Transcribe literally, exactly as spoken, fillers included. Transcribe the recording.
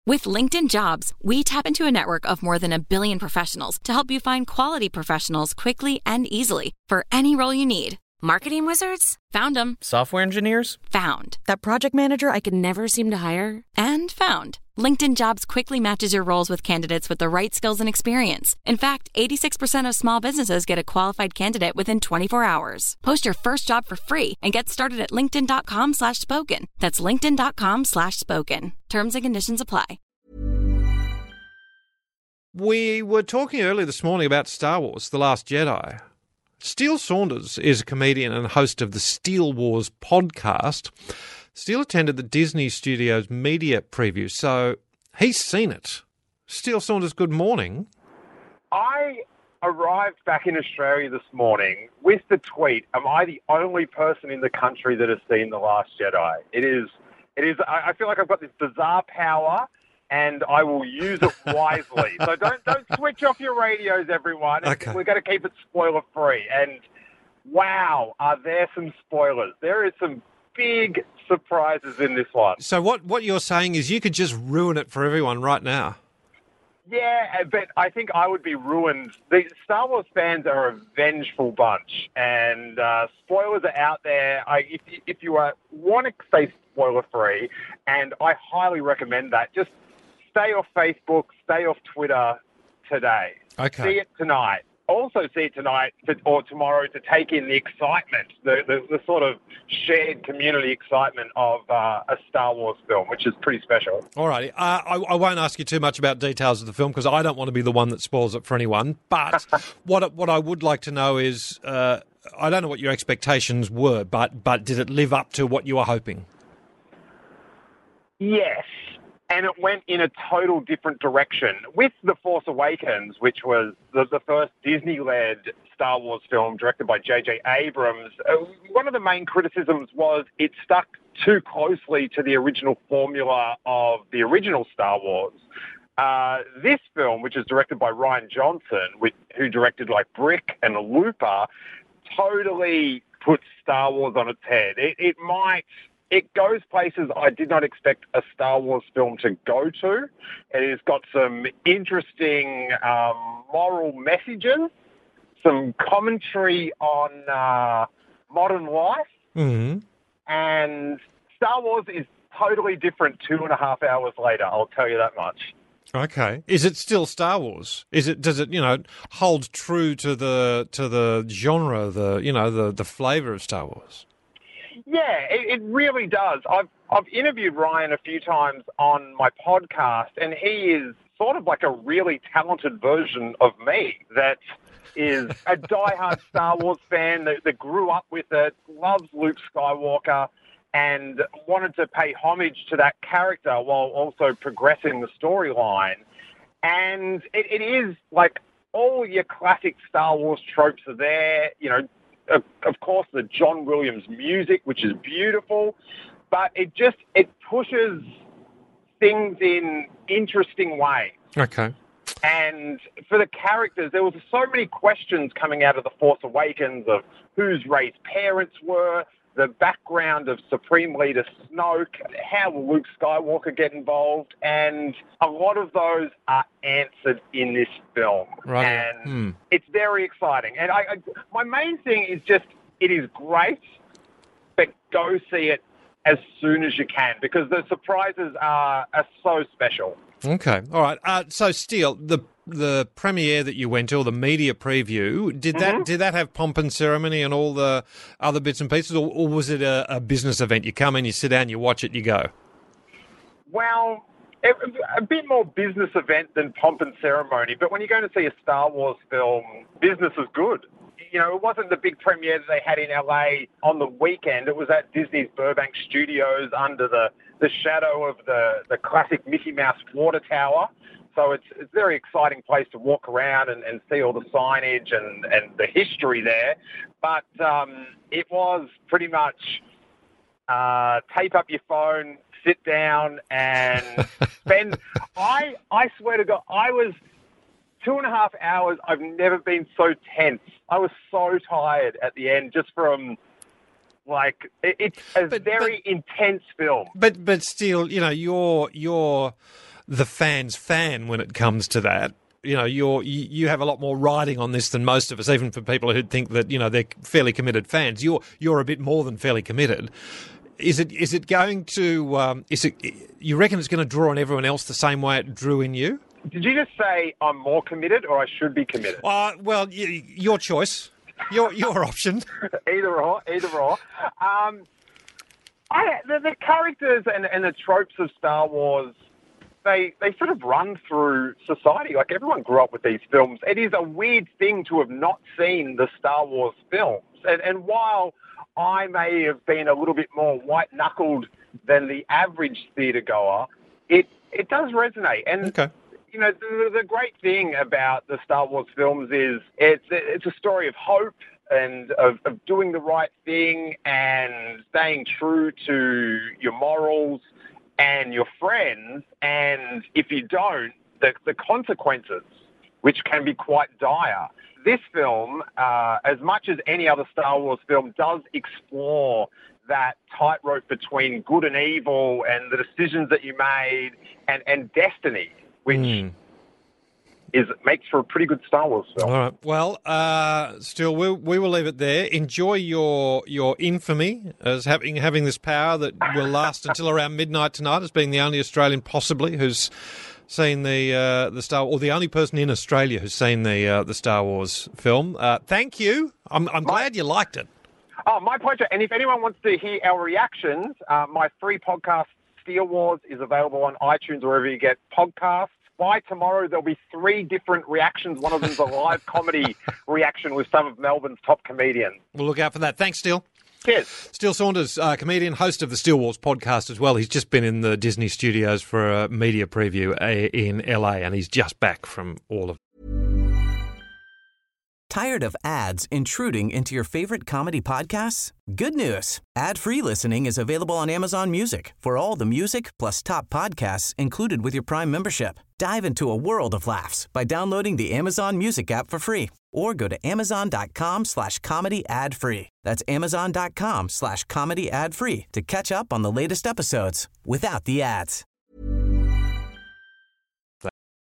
With LinkedIn Jobs, we tap into a network of more than a billion professionals to help you find quality professionals quickly and easily for any role you need. Marketing wizards? Found them. Software engineers? Found. That project manager I could never seem to hire? And found. LinkedIn Jobs quickly matches your roles with candidates with the right skills and experience. In fact, eighty-six percent of small businesses get a qualified candidate within twenty-four hours. Post your first job for free and get started at linkedin.com slash spoken. That's linkedin.com slash spoken. Terms and conditions apply. We were talking earlier this morning about Star Wars, The Last Jedi. Steele Saunders is a comedian and host of the Steele Wars podcast. Steele attended the Disney Studios media preview, so he's seen it. Steele Saunders, good morning. I arrived back in Australia this morning with the tweet, am I the only person in the country that has seen The Last Jedi? It is, it is. I feel like I've got this bizarre power and I will use it wisely. So don't don't switch off your radios, everyone. Okay. We're going to keep it spoiler-free. And wow, are there some spoilers. There is some big surprises in this one. So what, what you're saying is you could just ruin it for everyone right now. Yeah, but I think I would be ruined. The Star Wars fans are a vengeful bunch, and uh, spoilers are out there. I, if, if you uh, want to stay spoiler-free, and I highly recommend that, just stay off Facebook, stay off Twitter today. Okay. See it tonight. Also see it tonight to, or tomorrow to take in the excitement, the, the, the sort of shared community excitement of uh, a Star Wars film, which is pretty special. All righty. Uh, I, I won't ask you too much about details of the film because I don't want to be the one that spoils it for anyone. But what what I would like to know is, uh, I don't know what your expectations were, but but did it live up to what you were hoping? Yes. And it went in a total different direction. With The Force Awakens, which was the, the first Disney-led Star Wars film directed by J J Abrams, uh, one of the main criticisms was it stuck too closely to the original formula of the original Star Wars. Uh, this film, which is directed by Rian Johnson, with, who directed like Brick and Looper, totally puts Star Wars on its head. It, it might... It goes places I did not expect a Star Wars film to go to. It has got some interesting um, moral messages, some commentary on uh, modern life, Mm-hmm. and Star Wars is totally different two and a half hours later, I'll tell you that much. Okay. Is it still Star Wars? Is it? Does it, you know, hold true to the to the genre, the you know, the the flavour of Star Wars? Yeah, it, it really does. I've I've interviewed Ryan a few times on my podcast, and he is sort of like a really talented version of me that is a diehard Star Wars fan that, that grew up with it, loves Luke Skywalker, and wanted to pay homage to that character while also progressing the storyline. And it, it is like all your classic Star Wars tropes are there, you know. Of, of course, the John Williams music, which is beautiful, but it just, it pushes things in interesting ways. Okay. And for the characters, there was so many questions coming out of The Force Awakens of whose Rey's parents were, the background of Supreme Leader Snoke, how will Luke Skywalker get involved, and a lot of those are answered in this film. Right. And Hmm. it's very exciting. And I, I, my main thing is just, it is great, but go see it as soon as you can because the surprises are, are so special. Okay. All right. Uh, so, Steele, the the premiere that you went to, or the media preview, did that Mm-hmm. did that have pomp and ceremony and all the other bits and pieces, or, or was it a, a business event? You come in, you sit down, you watch it, you go. Well, it, a bit more business event than pomp and ceremony, but when you're going to see a Star Wars film, business is good. You know, it wasn't the big premiere that they had in L A on the weekend. It was at Disney's Burbank Studios under the, the shadow of the, the classic Mickey Mouse water tower. So it's, it's a very exciting place to walk around and, and see all the signage and, and the history there. But um, it was pretty much uh, tape up your phone, sit down and spend... I, I swear to God, I was... Two and a half hours, I've never been so tense. I was so tired at the end just from, like, it, it's a But- very but- intense film. But but still, you know, your your the fan's fan when it comes to that. You know, you're, you you have a lot more riding on this than most of us, even for people who think that, you know, they're fairly committed fans. You're you're a bit more than fairly committed. Is it is it going to, um, is it, you reckon it's going to draw on everyone else the same way it drew in you? Did you just say I'm more committed or I should be committed? Uh, well, y- your choice. Your your option. Either or, either or. Um, I, the, the characters and, and the tropes of Star Wars, they they sort of run through society. Like, everyone grew up with these films. It is a weird thing to have not seen the Star Wars films. And, and while I may have been a little bit more white-knuckled than the average theatre goer, it, it does resonate. And, okay. you know, the, the great thing about the Star Wars films is it's, it's a story of hope and of, of doing the right thing and staying true to your morals and your friends. And if you don't, the, the consequences, which can be quite dire. This film, uh, as much as any other Star Wars film, does explore that tightrope between good and evil and the decisions that you made and, and destiny, which mm. is makes for a pretty good Star Wars film. All right. Well, uh, still, we, we will leave it there. Enjoy your your infamy as having having this power that will last until around midnight tonight, as being the only Australian possibly who's seen the uh, the Star, or the only person in Australia who's seen the uh, the Star Wars film. Uh, thank you. I'm I'm my, glad you liked it. Oh, my pleasure. And if anyone wants to hear our reactions, uh, my free podcast Steele Wars is available on iTunes or wherever you get podcasts. By tomorrow, there'll be three different reactions. One of them's a live comedy reaction with some of Melbourne's top comedians. We'll look out for that. Thanks, Steele. Cheers. Steele Saunders, uh, comedian, host of the Steele Wars podcast as well. He's just been in the Disney studios for a media preview in L A, and he's just back from all of it. Tired of ads intruding into your favorite comedy podcasts? Good news. Ad-free listening is available on Amazon Music for all the music plus top podcasts included with your Prime membership. Dive into a world of laughs by downloading the Amazon Music app for free or go to amazon.com slash comedy ad free. That's amazon.com slash comedy ad free to catch up on the latest episodes without the ads.